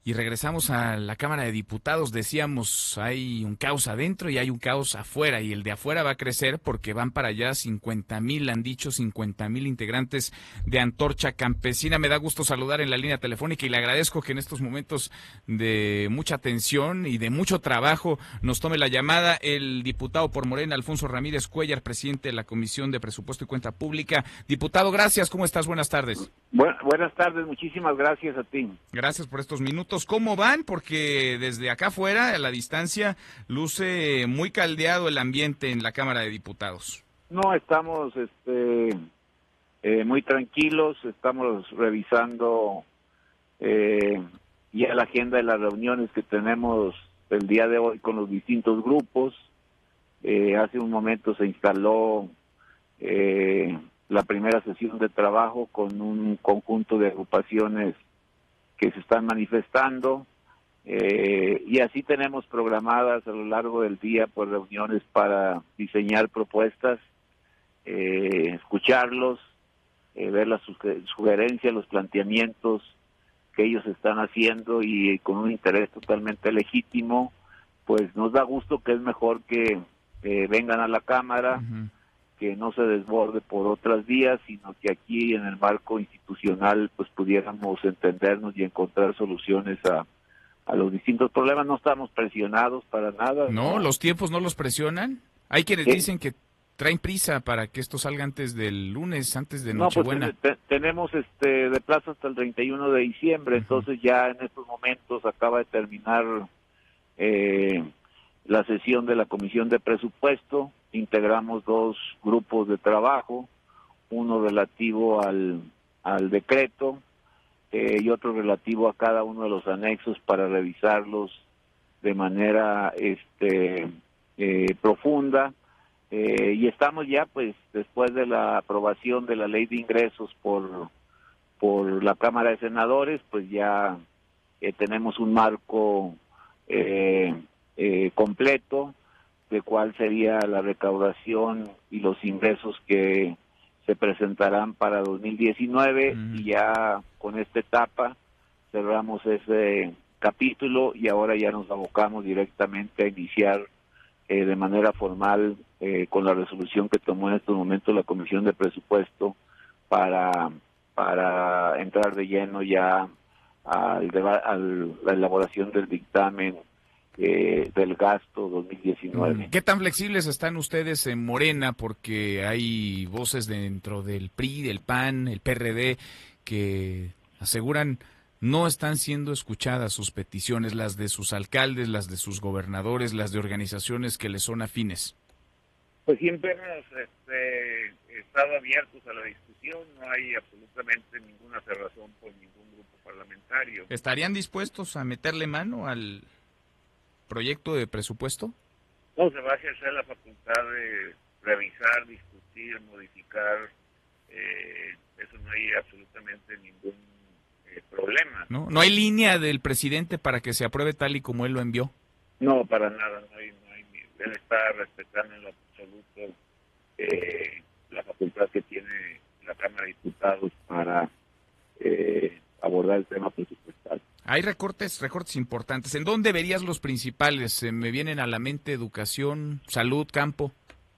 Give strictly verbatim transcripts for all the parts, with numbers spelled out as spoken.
Y regresamos a la Cámara de Diputados. Decíamos, hay un caos adentro y hay un caos afuera, y el de afuera va a crecer porque van para allá cincuenta mil, han dicho cincuenta mil integrantes de Antorcha Campesina. Me da gusto saludar en la línea telefónica y le agradezco que en estos momentos de mucha tensión y de mucho trabajo nos tome la llamada el diputado por Morena, Alfonso Ramírez Cuéllar, presidente de la Comisión de Presupuesto y Cuenta Pública. Diputado, gracias. ¿Cómo estás? Buenas tardes. Bu- buenas tardes, muchísimas gracias a ti. Gracias por estos minutos. ¿Cómo van? Porque desde acá afuera, a la distancia, luce muy caldeado el ambiente en la Cámara de Diputados. No, estamos este, eh, muy tranquilos, estamos revisando eh, ya la agenda de las reuniones que tenemos el día de hoy con los distintos grupos. Eh, hace un momento se instaló eh, la primera sesión de trabajo con un conjunto de agrupaciones que se están manifestando, eh, y así tenemos programadas a lo largo del día pues reuniones para diseñar propuestas, eh, escucharlos, eh, ver las suge- sugerencias, los planteamientos que ellos están haciendo, y con un interés totalmente legítimo. Pues nos da gusto, que es mejor que eh, vengan a la Cámara, Uh-huh. que no se desborde por otras vías, sino que aquí en el marco institucional pues pudiéramos entendernos y encontrar soluciones a, a los distintos problemas. No estamos presionados para nada, No, ¿no? los tiempos no los presionan. Hay quienes Eh, dicen que traen prisa para que esto salga antes del lunes, antes de no, pues Nochebuena. te- te- tenemos este de plazo hasta el treinta y uno de diciembre, Uh-huh. entonces ya en estos momentos acaba de terminar eh, la sesión de la Comisión de Presupuesto. Integramos dos grupos de trabajo, uno relativo al, al decreto eh, y otro relativo a cada uno de los anexos para revisarlos de manera este eh, profunda, eh, y estamos ya pues después de la aprobación de la ley de ingresos por por la Cámara de Senadores, pues ya eh, tenemos un marco eh, eh, completo de cuál sería la recaudación y los ingresos que se presentarán para dos mil diecinueve, Uh-huh. y ya con esta etapa cerramos ese capítulo y ahora ya nos abocamos directamente a iniciar eh, de manera formal eh, con la resolución que tomó en estos momentos la Comisión de Presupuesto para para entrar de lleno ya al, deba- al la elaboración del dictamen eh, del gasto dos mil diecinueve. ¿Qué tan flexibles están ustedes en Morena? Porque hay voces dentro del P R I, del P A N, el P R D, que aseguran no están siendo escuchadas sus peticiones, las de sus alcaldes, las de sus gobernadores, las de organizaciones que les son afines. Pues siempre hemos este, estado abiertos a la discusión, no hay absolutamente ninguna cerrazón por ningún grupo parlamentario. ¿Estarían dispuestos a meterle mano al proyecto de presupuesto? No, se va a ejercer la facultad de revisar, discutir, modificar, eh, eso no hay absolutamente ningún eh, problema. ¿No? ¿No hay línea del presidente para que se apruebe tal y como él lo envió? No, para nada, no hay, no hay, él está respetando en lo absoluto eh, la facultad que tiene la Cámara de Diputados para eh, abordar el tema presupuestal. Hay recortes, recortes importantes. ¿En dónde verías los principales? Se me vienen a la mente educación, salud, campo.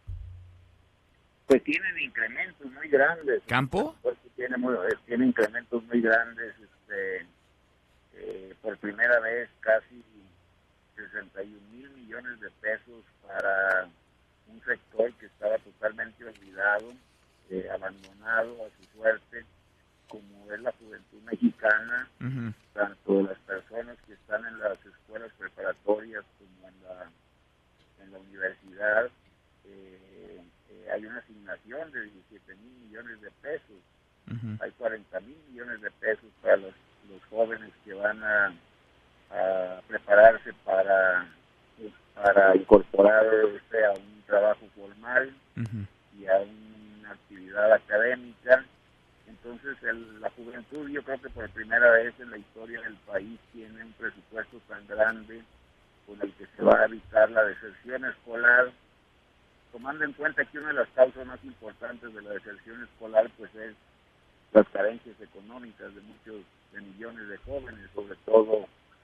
Pues tienen incrementos muy grandes. ¿Campo? Pues tiene, muy, tiene incrementos muy grandes. Este, eh, por primera vez casi sesenta y un mil millones de pesos para un sector que estaba totalmente olvidado, eh, abandonado a su suerte, como es la juventud mexicana, Uh-huh. tanto de las personas que están en las escuelas preparatorias como en la, en la universidad. Eh, eh, hay una asignación de diecisiete mil millones de pesos, Uh-huh. hay cuarenta mil millones de pesos para los, los jóvenes que van a, a prepararse para, pues, para incorporarse a un trabajo formal Uh-huh. y a una actividad académica. Entonces el, la juventud, yo creo que por primera vez en la historia del país tiene un presupuesto tan grande con el que se va a evitar la deserción escolar, tomando en cuenta que una de las causas más importantes de la deserción escolar pues es las carencias económicas de muchos, de millones de jóvenes, sobre todo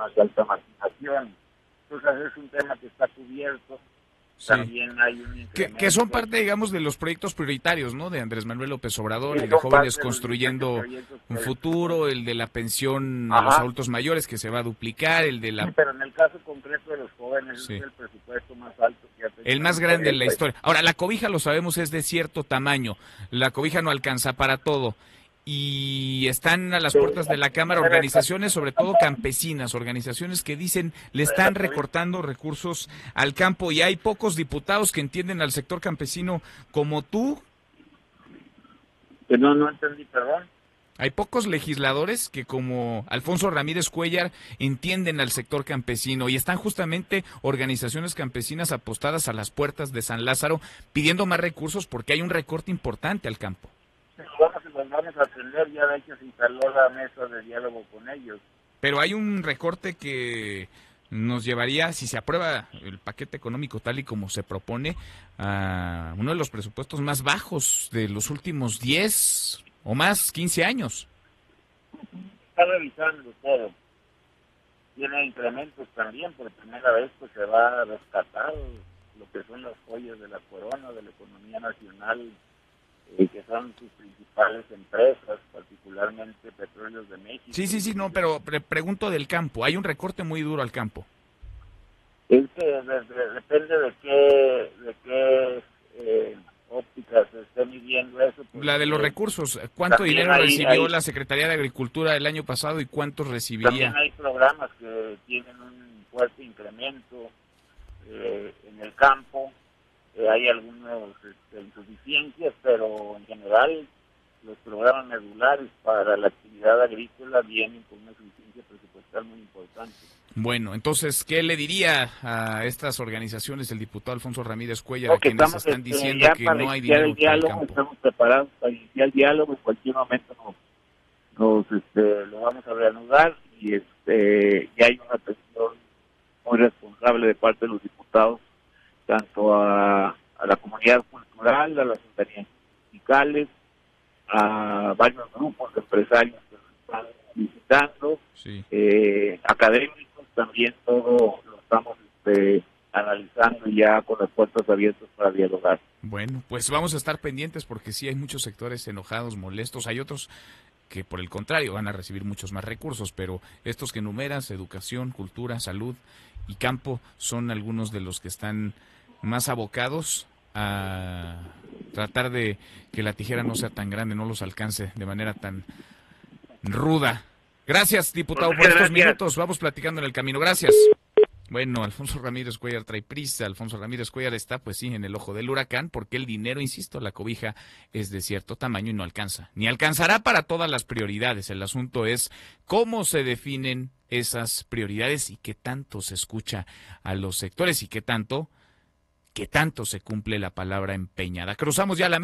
zonas de alta marginación. Entonces es un tema que está cubierto. Sí. También hay un que, que son parte, digamos, de los proyectos prioritarios, ¿no? De Andrés Manuel López Obrador, Sí, el de son jóvenes parte de los construyendo proyectos un que- futuro, el de la pensión a los Ajá. adultos mayores que se va a duplicar, el de Sí, la pero en el caso concreto de los jóvenes Sí. es el presupuesto más alto que ha tenido el más el grande en la país. historia. Ahora, la cobija, lo sabemos, es de cierto tamaño. La cobija no alcanza para todo. Y están a las puertas de la Cámara organizaciones, sobre todo campesinas, organizaciones que dicen le están recortando recursos al campo y hay pocos diputados que entienden al sector campesino como tú. Que no, no entendí, perdón. Hay pocos legisladores que como Alfonso Ramírez Cuéllar entienden al sector campesino y están justamente organizaciones campesinas apostadas a las puertas de San Lázaro pidiendo más recursos porque hay un recorte importante al campo. Sí, vamos, los vamos a atender, ya de hecho se instaló la mesa de diálogo con ellos. Pero hay un recorte que nos llevaría, si se aprueba el paquete económico tal y como se propone, a uno de los presupuestos más bajos de los últimos diez o más, quince años. Está revisando todo. Tiene incrementos también, por primera vez pues se va a rescatar lo que son las joyas de la corona, de la economía nacional, eh, que son sus principales empresas, particularmente Petróleos de México. Sí, sí, sí, no, pero pre pregunto del campo. Hay un recorte muy duro al campo. Es que de, de, depende de qué, de qué eh, óptica se esté midiendo eso. La de los recursos. ¿Cuánto dinero hay, recibió hay, la Secretaría de Agricultura el año pasado y cuántos recibiría? También hay programas que tienen un fuerte incremento eh, en el campo. Eh, hay algunas este, insuficiencias, pero en general los programas medulares para la actividad agrícola vienen con una suficiencia presupuestal muy importante. Bueno, entonces, ¿qué le diría a estas organizaciones el diputado Alfonso Ramírez Cuéllar, No, a quienes estamos, están este, diciendo que no hay dinero el para el diálogo, campo? Estamos preparados para iniciar el diálogo, en cualquier momento nos, nos este, lo vamos a reanudar y este y hay una atención muy responsable de parte de los diputados, tanto a, a la comunidad cultural, a las compañías sindicales, a varios grupos de empresarios que nos están visitando, Sí. eh, académicos, también todo lo estamos este, analizando ya con las puertas abiertas para dialogar. Bueno, pues vamos a estar pendientes porque sí hay muchos sectores enojados, molestos, hay otros que por el contrario van a recibir muchos más recursos, pero estos que enumeras, educación, cultura, salud y campo, son algunos de los que están más abocados a tratar de que la tijera no sea tan grande, no los alcance de manera tan ruda. Gracias, diputado, por estos Gracias. minutos. Vamos platicando en el camino. Gracias. Bueno, Alfonso Ramírez Cuéllar trae prisa. Alfonso Ramírez Cuéllar está, pues sí, en el ojo del huracán, porque el dinero, insisto, la cobija es de cierto tamaño y no alcanza. Ni alcanzará para todas las prioridades. El asunto es cómo se definen esas prioridades y qué tanto se escucha a los sectores y qué tanto, qué tanto se cumple la palabra empeñada. Cruzamos ya la